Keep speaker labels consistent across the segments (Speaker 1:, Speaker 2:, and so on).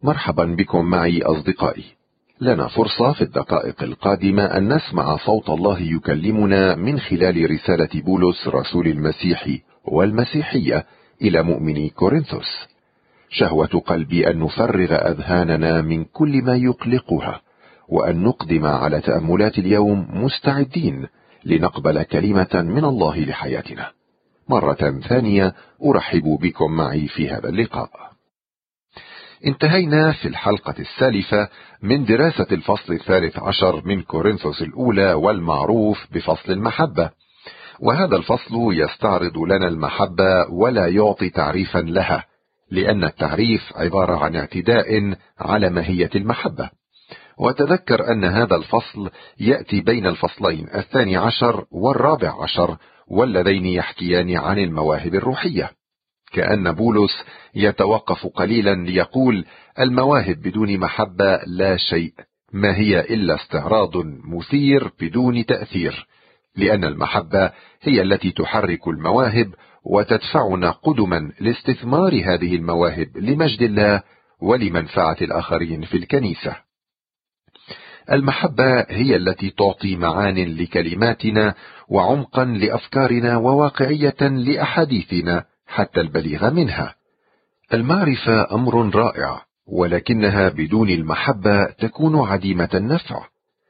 Speaker 1: مرحبا بكم معي أصدقائي. لنا فرصة في الدقائق القادمة أن نسمع صوت الله يكلمنا من خلال رسالة بولس رسول المسيح والمسيحية إلى مؤمني كورنثوس. شهوة قلبي أن نفرغ أذهاننا من كل ما يقلقها، وأن نقدم على تأملات اليوم مستعدين لنقبل كلمة من الله لحياتنا. مرة ثانية أرحب بكم معي في هذا اللقاء. انتهينا في الحلقة السالفة من دراسة الفصل 13 من كورنثوس الأولى والمعروف بفصل المحبة، وهذا الفصل يستعرض لنا المحبة ولا يعطي تعريفا لها، لأن التعريف عبارة عن اعتداء على ماهية المحبة. وتذكر أن هذا الفصل يأتي بين الفصلين 12 و14، واللذين يحكيان عن المواهب الروحية، كأن بولس يتوقف قليلا ليقول: المواهب بدون محبة لا شيء، ما هي إلا استعراض مثير بدون تأثير، لأن المحبة هي التي تحرك المواهب وتدفعنا قدما لاستثمار هذه المواهب لمجد الله ولمنفعة الآخرين في الكنيسة. المحبة هي التي تعطي معان لكلماتنا وعمقا لأفكارنا وواقعية لأحاديثنا حتى البليغ منها. المعرفة أمر رائع، ولكنها بدون المحبة تكون عديمة النفع.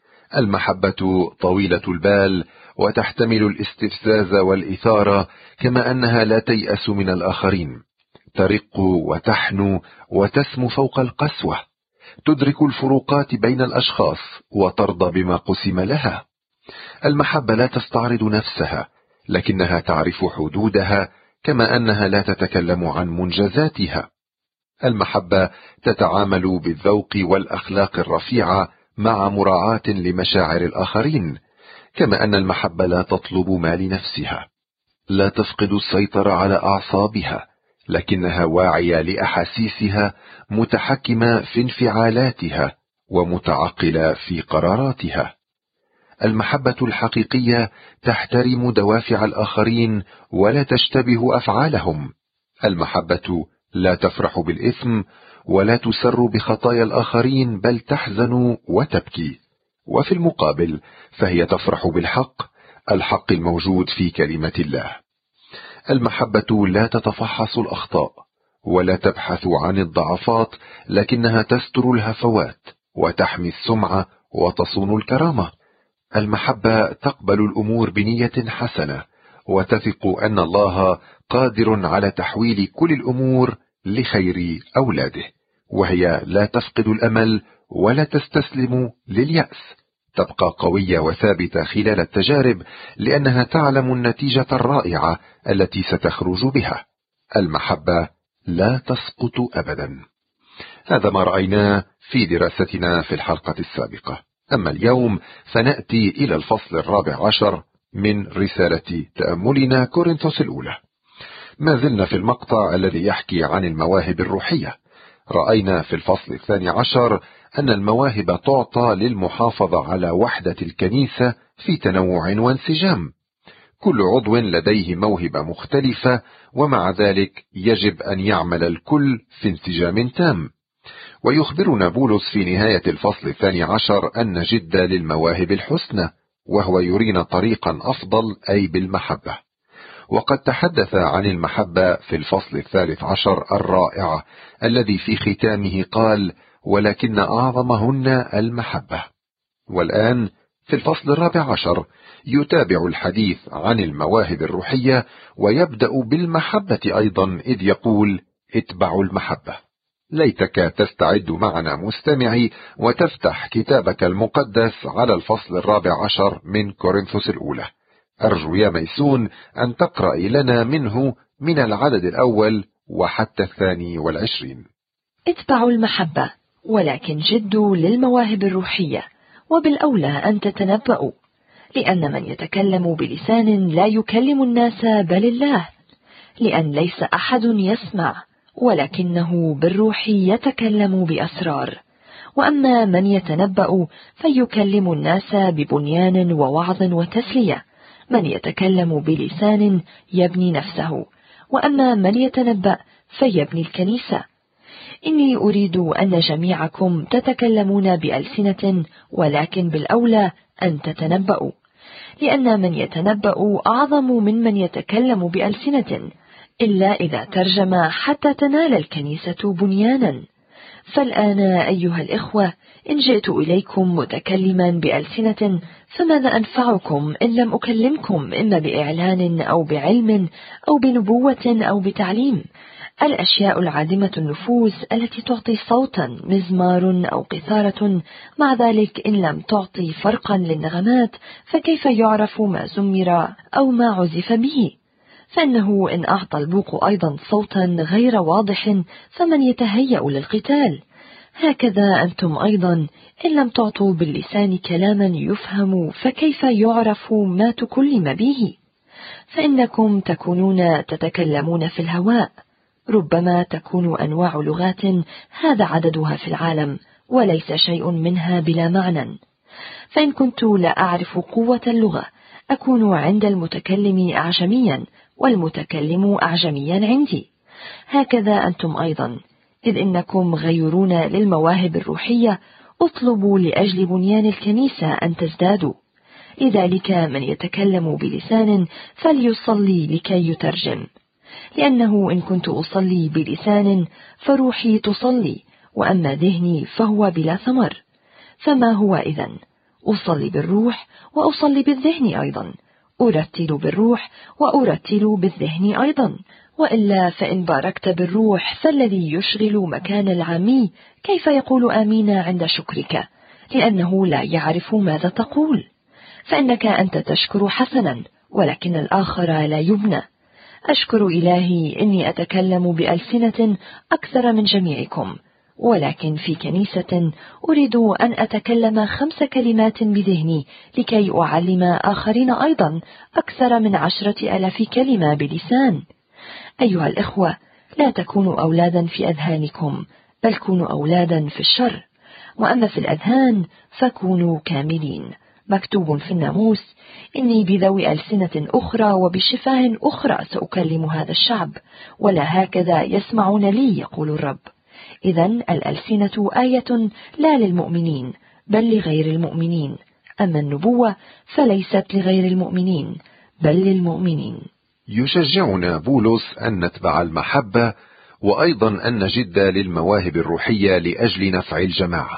Speaker 1: المحبة طويلة البال وتحتمل الاستفزاز والإثارة، كما أنها لا تيأس من الآخرين، ترق وتحنو وتسمو فوق القسوة، تدرك الفروقات بين الأشخاص وترضى بما قسم لها. المحبة لا تستعرض نفسها، لكنها تعرف حدودها، كما أنها لا تتكلم عن منجزاتها. المحبة تتعامل بالذوق والأخلاق الرفيعة مع مراعاة لمشاعر الآخرين، كما أن المحبة لا تطلب ما لنفسها، لا تفقد السيطرة على أعصابها، لكنها واعية لأحاسيسها، متحكمة في انفعالاتها، ومتعقلة في قراراتها. المحبة الحقيقية تحترم دوافع الآخرين ولا تشتبه أفعالهم. المحبة لا تفرح بالإثم ولا تسر بخطايا الآخرين، بل تحزن وتبكي. وفي المقابل فهي تفرح بالحق، الحق الموجود في كلمة الله. المحبة لا تتفحص الأخطاء ولا تبحث عن الضعفات، لكنها تستر الهفوات وتحمي السمعة وتصون الكرامة. المحبة تقبل الأمور بنية حسنة، وتثق أن الله قادر على تحويل كل الأمور لخير أولاده، وهي لا تفقد الأمل ولا تستسلم لليأس، تبقى قوية وثابتة خلال التجارب، لأنها تعلم النتيجة الرائعة التي ستخرج بها. المحبة لا تسقط أبدا. هذا ما رأيناه في دراستنا في الحلقة السابقة. أما اليوم فنأتي إلى الفصل 14 من رسالة تأملنا كورنثوس الأولى. ما زلنا في المقطع الذي يحكي عن المواهب الروحية. رأينا في الفصل 12 أن المواهب تعطى للمحافظة على وحدة الكنيسة في تنوع وانسجام. كل عضو لديه موهبة مختلفة، ومع ذلك يجب أن يعمل الكل في انسجام تام. ويخبرنا بولس في نهاية الفصل 12 أن جد للمواهب الحسنى، وهو يرينا طريقا أفضل، أي بالمحبة. وقد تحدث عن المحبة في الفصل 13 الرائع الذي في ختامه قال: ولكن أعظمهن المحبة. والآن في الفصل 14 يتابع الحديث عن المواهب الروحية، ويبدأ بالمحبة أيضا، إذ يقول: اتبعوا المحبة. ليتك تستعد معنا مستمعي وتفتح كتابك المقدس على الفصل 14 من كورنثوس الأولى. أرجو يا ميسون أن تقرأ لنا منه من العدد الأول وحتى 22.
Speaker 2: اتبعوا المحبة، ولكن جدوا للمواهب الروحية، وبالأولى أن تتنبأوا، لأن من يتكلم بلسان لا يكلم الناس بل الله، لأن ليس أحد يسمع، ولكنه بالروح يتكلم بأسرار. وأما من يتنبأ فيكلم الناس ببنيان ووعظ وتسلية. من يتكلم بلسان يبني نفسه، وأما من يتنبأ فيبني الكنيسة. إني أريد أن جميعكم تتكلمون بألسنة، ولكن بالأولى أن تتنبؤوا، لأن من يتنبأ أعظم من يتكلم بألسنة، إلا إذا ترجم حتى تنال الكنيسة بنيانا. فالآن أيها الإخوة، إن جئت إليكم متكلما بألسنة فماذا أنفعكم إن لم أكلمكم إما بإعلان أو بعلم أو بنبوة أو بتعليم؟ الأشياء العادمة النفوس التي تعطي صوتا، مزمار أو قيثارة، مع ذلك إن لم تعطي فرقا للنغمات فكيف يعرف ما زمر أو ما عزف به؟ فإنه إن أعطى البوق أيضا صوتا غير واضح فمن يتهيأ للقتال؟ هكذا أنتم أيضا إن لم تعطوا باللسان كلاما يفهم فكيف يعرف ما تكلم به؟ فإنكم تكونون تتكلمون في الهواء، ربما تكون أنواع لغات هذا عددها في العالم وليس شيء منها بلا معنى. فإن كنت لا أعرف قوة اللغة أكون عند المتكلم أعجميا والمتكلم أعجميا عندي. هكذا أنتم أيضا، إذ إنكم غيرون للمواهب الروحية اطلبوا لأجل بنيان الكنيسة أن تزدادوا. لذلك من يتكلم بلسان فليصلي لكي يترجم، لأنه إن كنت أصلي بلسان فروحي تصلي، وأما ذهني فهو بلا ثمر. فما هو إذن؟ أصلي بالروح وأصلي بالذهن أيضا، أرتل بالروح وأرتل بالذهن أيضا. وإلا فإن باركت بالروح فالذي يشغل مكان العامي كيف يقول آمين عند شكرك؟ لأنه لا يعرف ماذا تقول. فإنك أنت تشكر حسنا، ولكن الآخر لا يبنى. أشكر إلهي إني أتكلم بألسنة أكثر من جميعكم، ولكن في كنيسة أريد أن أتكلم 5 كلمات بذهني لكي أعلم آخرين أيضا أكثر من 10,000 كلمة بلسان. أيها الإخوة، لا تكونوا أولادا في أذهانكم، بل كونوا أولادا في الشر، وأما في الأذهان فكونوا كاملين. مكتوب في الناموس: إني بذوي ألسنة أخرى وبشفاه أخرى سأكلم هذا الشعب، ولا هكذا يسمعون لي يقول الرب. إذن الألسنة آية لا للمؤمنين بل لغير المؤمنين، أما النبوة فليست لغير المؤمنين بل للمؤمنين.
Speaker 1: يشجعنا بولس أن نتبع المحبة، وأيضا أن نجد للمواهب الروحية لأجل نفع الجماعة.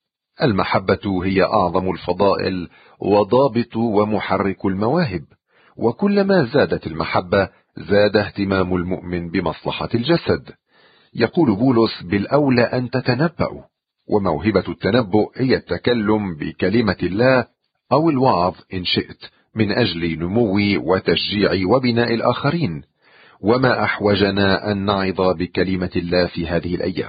Speaker 1: المحبة هي أعظم الفضائل وضابط ومحرك المواهب، وكلما زادت المحبة زاد اهتمام المؤمن بمصلحة الجسد. يقول بولس: بالأولى أن تتنبأوا. وموهبة التنبؤ هي التكلم بكلمة الله أو الوعظ إن شئت، من أجل نمو وتشجيع وبناء الآخرين. وما أحوجنا أن نعظ بكلمة الله في هذه الأيام.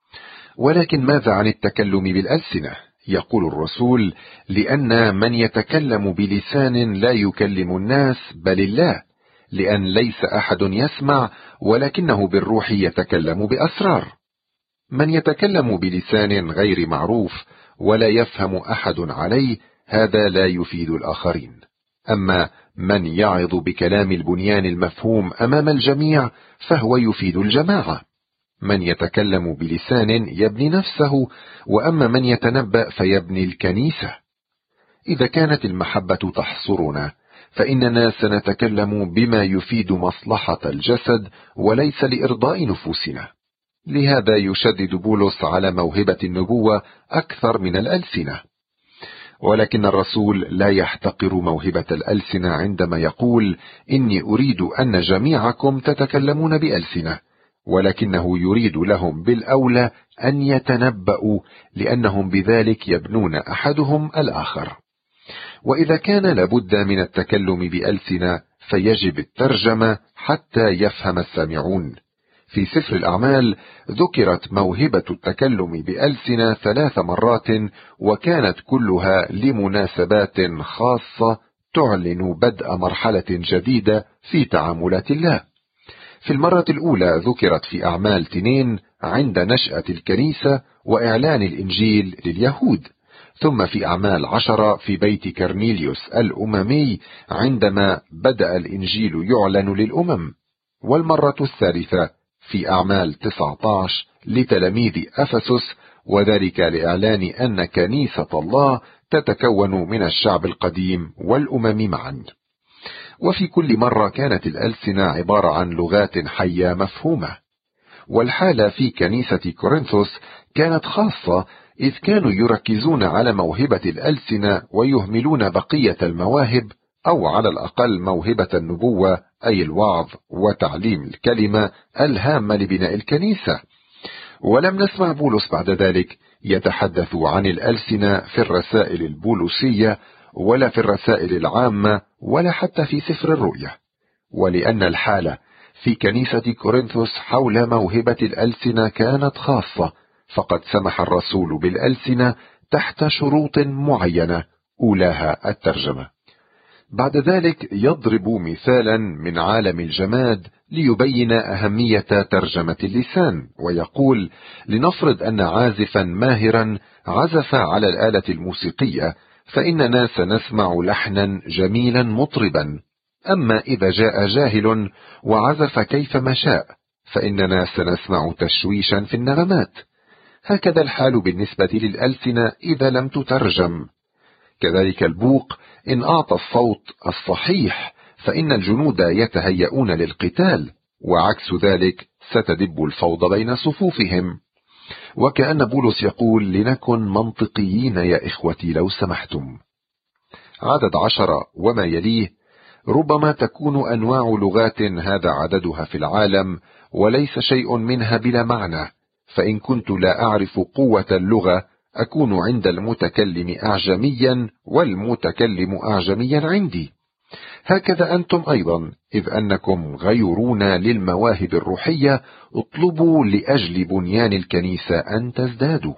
Speaker 1: ولكن ماذا عن التكلم بالألسنة؟ يقول الرسول: لأن من يتكلم بلسان لا يكلم الناس بل الله، لأن ليس أحد يسمع، ولكنه بالروح يتكلم بأسرار. من يتكلم بلسان غير معروف ولا يفهم أحد عليه، هذا لا يفيد الآخرين. أما من يعظ بكلام البنيان المفهوم أمام الجميع فهو يفيد الجماعة. من يتكلم بلسان يبني نفسه، وأما من يتنبأ فيبني الكنيسة. إذا كانت المحبة تحصرنا فإننا سنتكلم بما يفيد مصلحة الجسد وليس لإرضاء نفوسنا. لهذا يشدد بولس على موهبة النبوة أكثر من الألسنة. ولكن الرسول لا يحتقر موهبة الألسنة عندما يقول: إني أريد أن جميعكم تتكلمون بألسنة، ولكنه يريد لهم بالأولى أن يتنبأوا، لأنهم بذلك يبنون أحدهم الآخر. وإذا كان لابد من التكلم بألسنة فيجب الترجمة حتى يفهم السامعون. في سفر الأعمال ذكرت موهبة التكلم بألسنة 3 مرات، وكانت كلها لمناسبات خاصة تعلن بدء مرحلة جديدة في تعاملات الله. في المرة الأولى ذكرت في أعمال 2 عند نشأة الكنيسة وإعلان الإنجيل لليهود، ثم في أعمال 10 في بيت كرنيليوس الأممي عندما بدأ الإنجيل يعلن للأمم، والمرة الثالثة في أعمال 19 لتلاميذ أفسس، وذلك لإعلان أن كنيسة الله تتكون من الشعب القديم والأمم معا. وفي كل مرة كانت الألسنة عبارة عن لغات حية مفهومة. والحالة في كنيسة كورنثوس كانت خاصة، إذ كانوا يركزون على موهبة الألسنة ويهملون بقية المواهب، أو على الأقل موهبة النبوة أي الوعظ وتعليم الكلمة الهامة لبناء الكنيسة. ولم نسمع بولس بعد ذلك يتحدث عن الألسنة في الرسائل البولسية، ولا في الرسائل العامة، ولا حتى في سفر الرؤيا. ولأن الحالة في كنيسة كورنثوس حول موهبة الألسنة كانت خاصة، فقد سمح الرسول بالألسنة تحت شروط معينة، أولاها الترجمة. بعد ذلك يضرب مثالا من عالم الجماد ليبين أهمية ترجمة اللسان، ويقول: لنفرض أن عازفا ماهرا عزف على الآلة الموسيقية، فإننا سنسمع لحنا جميلا مطربا. أما إذا جاء جاهل وعزف كيفما شاء، فإننا سنسمع تشويشا في النغمات. هكذا الحال بالنسبة للألسنة إذا لم تترجم. كذلك البوق إن أعطى الصوت الصحيح، فإن الجنود يتهيئون للقتال، وعكس ذلك ستدب الفوضى بين صفوفهم. وكأن بولس يقول: لنكن منطقيين يا إخوتي لو سمحتم. عدد 10 وما يليه: ربما تكون أنواع لغات هذا عددها في العالم، وليس شيء منها بلا معنى، فإن كنت لا أعرف قوة اللغة أكون عند المتكلم أعجميا، والمتكلم أعجميا عندي. هكذا أنتم أيضا، إذ أنكم غيرون للمواهب الروحية، اطلبوا لأجل بنيان الكنيسة أن تزدادوا.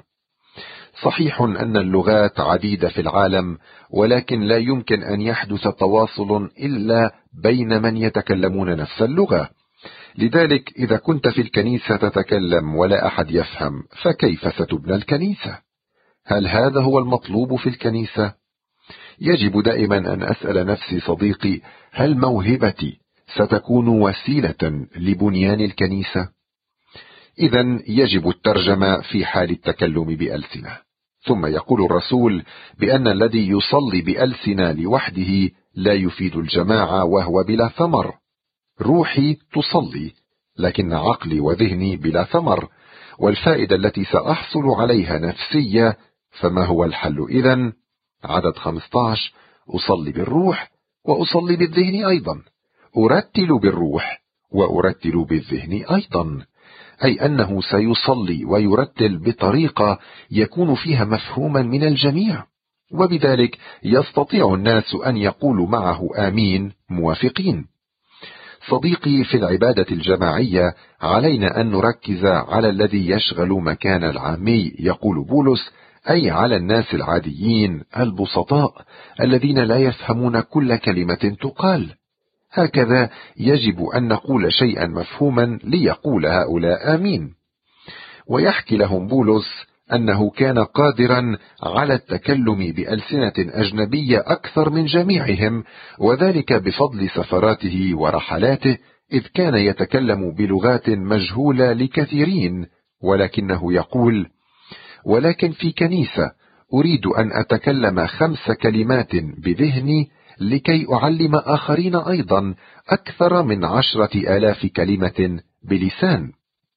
Speaker 1: صحيح أن اللغات عديدة في العالم، ولكن لا يمكن أن يحدث تواصل إلا بين من يتكلمون نفس اللغة. لذلك إذا كنت في الكنيسة تتكلم ولا أحد يفهم، فكيف ستبنى الكنيسة؟ هل هذا هو المطلوب في الكنيسة؟ يجب دائما أن أسأل نفسي صديقي: هل موهبتي ستكون وسيلة لبنيان الكنيسة؟ إذن يجب الترجمة في حال التكلم بألسنة. ثم يقول الرسول بأن الذي يصلي بألسنة لوحده لا يفيد الجماعة وهو بلا ثمر. روحي تصلي، لكن عقلي وذهني بلا ثمر، والفائدة التي سأحصل عليها نفسية. فما هو الحل إذن؟ عدد 15: أصلي بالروح وأصلي بالذهن أيضا، أرتل بالروح وأرتل بالذهن أيضا، أي أنه سيصلي ويرتل بطريقة يكون فيها مفهوما من الجميع، وبذلك يستطيع الناس أن يقولوا معه آمين موافقين. صديقي، في العبادة الجماعية علينا أن نركز على الذي يشغل مكان العامي، يقول بولس، أي على الناس العاديين البسطاء الذين لا يفهمون كل كلمة تقال. هكذا يجب أن نقول شيئا مفهوما ليقول هؤلاء آمين. ويحكي لهم بولس أنه كان قادرا على التكلم بألسنة أجنبية أكثر من جميعهم، وذلك بفضل سفراته ورحلاته، إذ كان يتكلم بلغات مجهولة لكثيرين. ولكنه يقول: ولكن في كنيسة أريد أن أتكلم 5 كلمات بذهني لكي أعلم آخرين أيضا أكثر من 10,000 كلمة بلسان.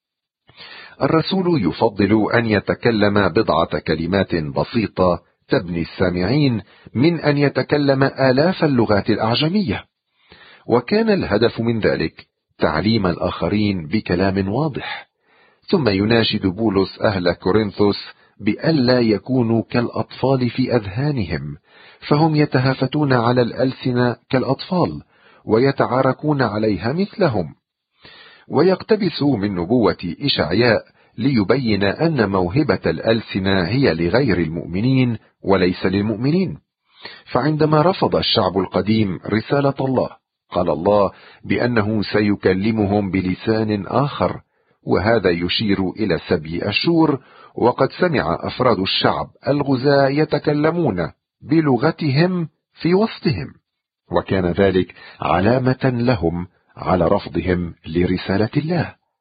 Speaker 1: الرسول يفضل أن يتكلم 10 كلمات بسيطة تبني السامعين من أن يتكلم آلاف اللغات الأعجمية. وكان الهدف من ذلك تعليم الآخرين بكلام واضح. ثم يناشد بولس أهل كورنثوس بألا يكونوا كالأطفال في أذهانهم، فهم يتهافتون على الألسنة كالأطفال ويتعاركون عليها مثلهم. ويقتبس من نبوة إشعياء ليبين أن موهبة الألسنة هي لغير المؤمنين وليس للمؤمنين. فعندما رفض الشعب القديم رسالة الله، قال الله بأنه سيكلمهم بلسان آخر، وهذا يشير إلى سبي أشور. وقد سمع أفراد الشعب الغزاة يتكلمون بلغتهم في وسطهم، وكان ذلك علامة لهم على رفضهم لرسالة الله.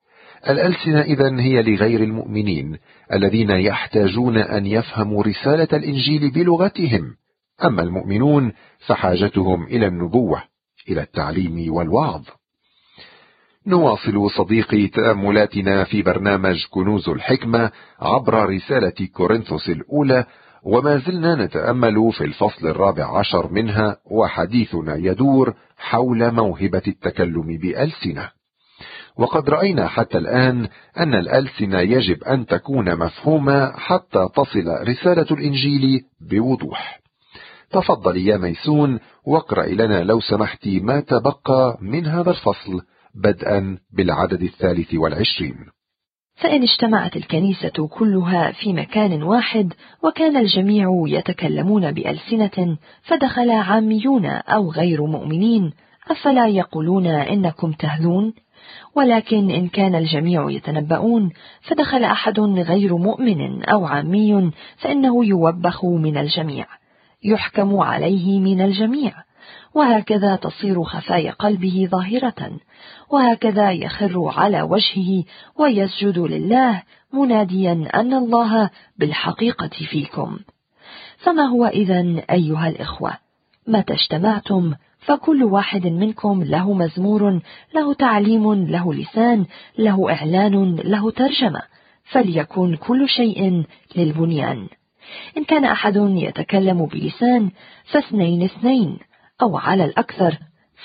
Speaker 1: الألسنة إذن هي لغير المؤمنين الذين يحتاجون أن يفهموا رسالة الإنجيل بلغتهم، أما المؤمنون فحاجتهم إلى النبوة، إلى التعليم والوعظ. نواصل صديقي تأملاتنا في برنامج كنوز الحكمة عبر رسالة كورنثوس الأولى، وما زلنا نتأمل في الفصل 14 منها، وحديثنا يدور حول موهبة التكلم بألسنة. وقد رأينا حتى الآن أن الألسنة يجب أن تكون مفهومة حتى تصل رسالة الإنجيل بوضوح. تفضل يا ميسون واقرأ لنا لو سمحت ما تبقى من هذا الفصل بدءا بالعدد 23.
Speaker 2: فإن اجتمعت الكنيسة كلها في مكان واحد وكان الجميع يتكلمون بألسنة فدخل عاميون أو غير مؤمنين، أفلا يقولون إنكم تهذون؟ ولكن إن كان الجميع يتنبؤون فدخل أحد غير مؤمن أو عامي فإنه يوبخ من الجميع، يحكم عليه من الجميع، وهكذا تصير خفايا قلبه ظاهرة، وهكذا يخر على وجهه ويسجد لله مناديا أن الله بالحقيقة فيكم. فما هو إذن أيها الإخوة؟ متى اجتمعتم فكل واحد منكم له مزمور، له تعليم، له لسان، له إعلان، له ترجمة، فليكن كل شيء للبنيان. إن كان أحد يتكلم بلسان فاثنين اثنين، أو على الأكثر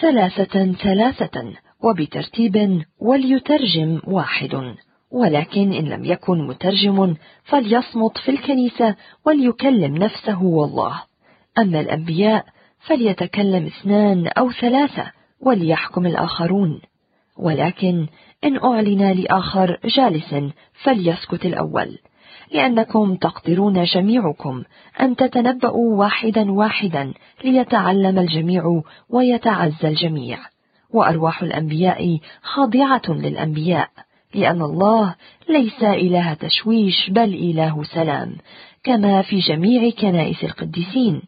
Speaker 2: 3 وبترتيب، وليترجم واحد. ولكن إن لم يكن مترجم فليصمت في الكنيسة وليكلم نفسه والله. أما الأنبياء فليتكلم 2 أو 3 وليحكم الآخرون. ولكن إن أعلن لآخر جالس فليسكت الأول، لأنكم تقدرون جميعكم أن تتنبؤوا واحدا واحدا ليتعلم الجميع ويتعزى الجميع. وأرواح الأنبياء خاضعة للأنبياء، لأن الله ليس إله تشويش بل إله سلام، كما في جميع كنائس القديسين.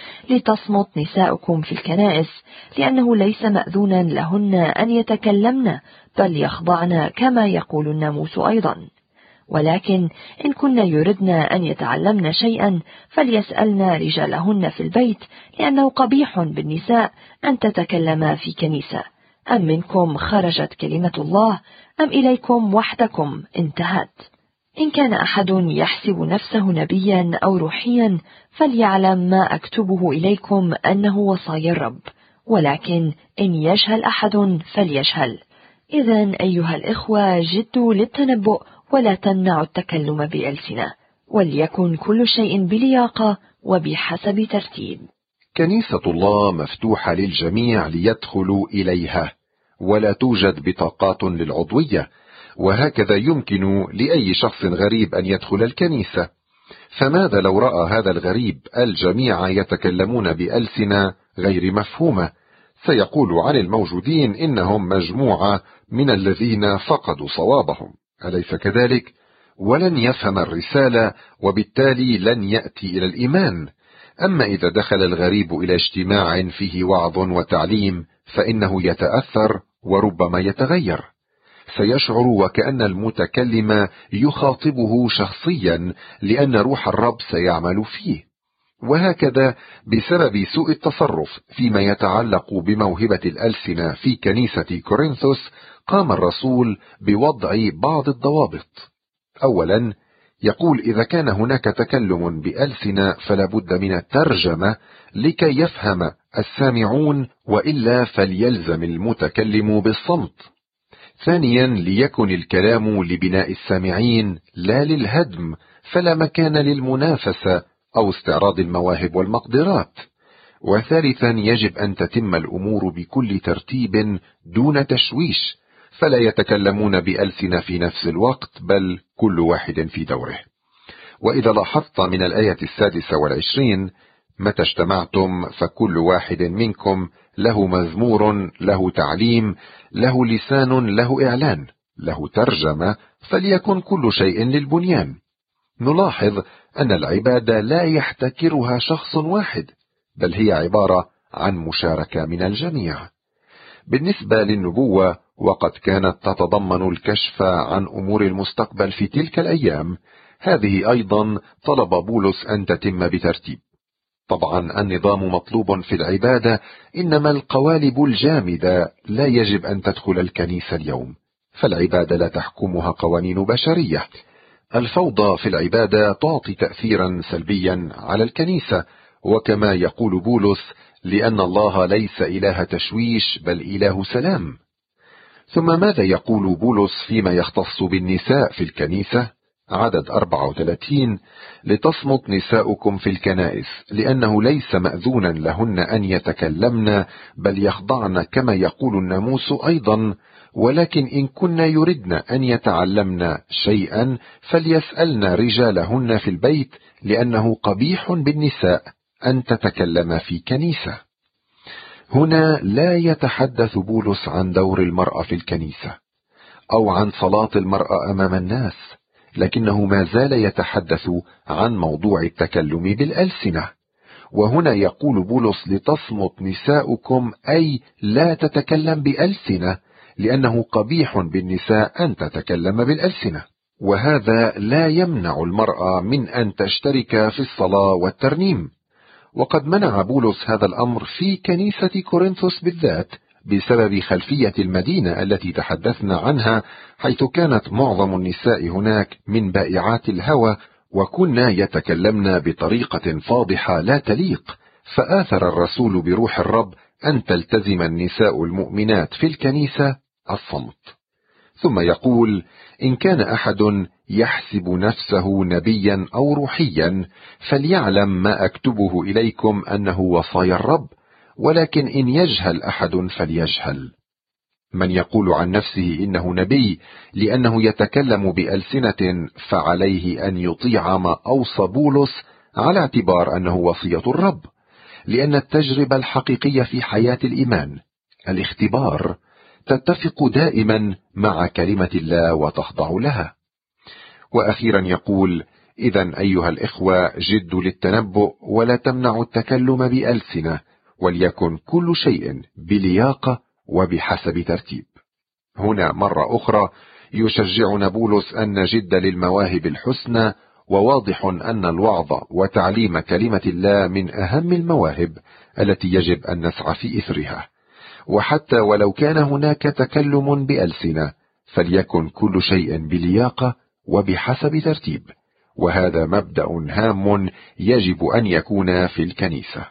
Speaker 2: لتصمت نساؤكم في الكنائس، لأنه ليس مأذونا لهن أن يتكلمن بل يخضعن كما يقول الناموس أيضا. ولكن إن كن يردن أن يتعلمن شيئا فليسألن رجالهن في البيت، لأنه قبيح بالنساء أن تتكلما في كنيسة. أم منكم خرجت كلمة الله أم إليكم وحدكم انتهت؟ إن كان أحد يحسب نفسه نبيا أو روحيا فليعلم ما أكتبه إليكم أنه وصايا الرب، ولكن إن يجهل أحد فليجهل. إذن أيها الإخوة جدوا للتنبؤ ولا تمنعوا التكلم بألسنة، وليكن كل شيء بلياقة وبحسب ترتيب.
Speaker 1: كنيسة الله مفتوحة للجميع ليدخلوا إليها، ولا توجد بطاقات للعضوية، وهكذا يمكن لأي شخص غريب أن يدخل الكنيسة. فماذا لو رأى هذا الغريب الجميع يتكلمون بألسنة غير مفهومة؟ سيقول عن الموجودين إنهم مجموعة من الذين فقدوا صوابهم، أليس كذلك؟ ولن يفهم الرسالة، وبالتالي لن يأتي إلى الإيمان. أما إذا دخل الغريب إلى اجتماع فيه وعظ وتعليم فإنه يتأثر وربما يتغير، سيشعر وكأن المتكلم يخاطبه شخصيا، لأن روح الرب سيعمل فيه. وهكذا بسبب سوء التصرف فيما يتعلق بموهبة الألسنة في كنيسة كورنثوس قام الرسول بوضع بعض الضوابط. أولا يقول إذا كان هناك تكلم بألسنة فلا بد من الترجمة لكي يفهم السامعون، وإلا فليلزم المتكلم بالصمت. ثانيا ليكن الكلام لبناء السامعين لا للهدم، فلا مكان للمنافسة أو استعراض المواهب والمقدرات. وثالثا يجب أن تتم الأمور بكل ترتيب دون تشويش، فلا يتكلمون بألسنة في نفس الوقت بل كل واحد في دوره. وإذا لاحظت من الآية 26 متى اجتمعتم فكل واحد منكم له مزمور، له تعليم، له لسان، له إعلان، له ترجمة، فليكن كل شيء للبنيان. نلاحظ أن العبادة لا يحتكرها شخص واحد، بل هي عبارة عن مشاركة من الجميع. بالنسبة للنبوة وقد كانت تتضمن الكشف عن أمور المستقبل في تلك الأيام، هذه أيضا طلب بولس أن تتم بترتيب. طبعا النظام مطلوب في العبادة، إنما القوالب الجامدة لا يجب أن تدخل الكنيسة اليوم، فالعبادة لا تحكمها قوانين بشرية. الفوضى في العبادة تعطي تأثيرا سلبيا على الكنيسة، وكما يقول بولس: لأن الله ليس إله تشويش بل إله سلام. ثم ماذا يقول بولس فيما يختص بالنساء في الكنيسة؟ عدد 34: لتصمت نساؤكم في الكنائس، لأنه ليس مأذونا لهن أن يتكلمن، بل يخضعن كما يقول الناموس أيضا، ولكن إن كن يردن أن يتعلمن شيئا فليسألن رجالهن في البيت، لأنه قبيح بالنساء أن تتكلم في كنيسة. هنا لا يتحدث بولس عن دور المرأة في الكنيسة أو عن صلاة المرأة أمام الناس، لكنه ما زال يتحدث عن موضوع التكلم بالألسنة. وهنا يقول بولس: لتصمت نساؤكم، أي لا تتكلم بألسنة، لأنه قبيح بالنساء أن تتكلم بالألسنة. وهذا لا يمنع المرأة من أن تشترك في الصلاة والترنيم، وقد منع بولس هذا الأمر في كنيسة كورنثوس بالذات بسبب خلفية المدينة التي تحدثنا عنها، حيث كانت معظم النساء هناك من بائعات الهوى، وكنا يتكلمن بطريقة فاضحة لا تليق، فآثر الرسول بروح الرب أن تلتزم النساء المؤمنات في الكنيسة الصمت. ثم يقول: إن كان أحد يحسب نفسه نبيا أو روحيا فليعلم ما أكتبه إليكم أنه وصايا الرب، ولكن إن يجهل أحد فليجهل. من يقول عن نفسه إنه نبي لأنه يتكلم بألسنة فعليه أن يطيع ما أوصى بولس، على اعتبار أنه وصية الرب، لأن التجربة الحقيقية في حياة الإيمان، الاختبار، تتفق دائما مع كلمة الله وتخضع لها. وأخيرا يقول: إذن أيها الإخوة جدوا للتنبؤ ولا تمنعوا التكلم بألسنة، وليكن كل شيء بلياقة وبحسب ترتيب. هنا مرة أخرى يشجعنا بولس أن نجد للمواهب الحسنى، وواضح أن الوعظ وتعليم كلمة الله من أهم المواهب التي يجب أن نسعى في إثرها. وحتى ولو كان هناك تكلم بألسنة فليكن كل شيء بلياقة وبحسب ترتيب، وهذا مبدأ هام يجب أن يكون في الكنيسة.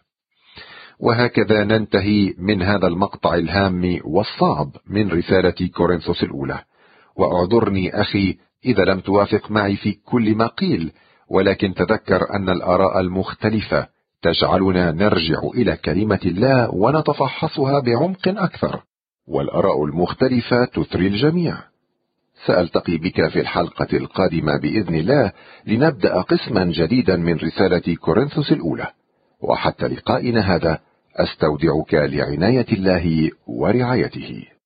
Speaker 1: وهكذا ننتهي من هذا المقطع الهام والصعب من رسالة كورنثوس الأولى. وأعذرني أخي إذا لم توافق معي في كل ما قيل، ولكن تذكر أن الآراء المختلفة تجعلنا نرجع إلى كلمة الله ونتفحصها بعمق أكثر، والآراء المختلفة تثري الجميع. سألتقي بك في الحلقة القادمة بإذن الله لنبدأ قسما جديدا من رسالة كورنثوس الأولى، وحتى لقائنا هذا أستودعك لعناية الله ورعايته.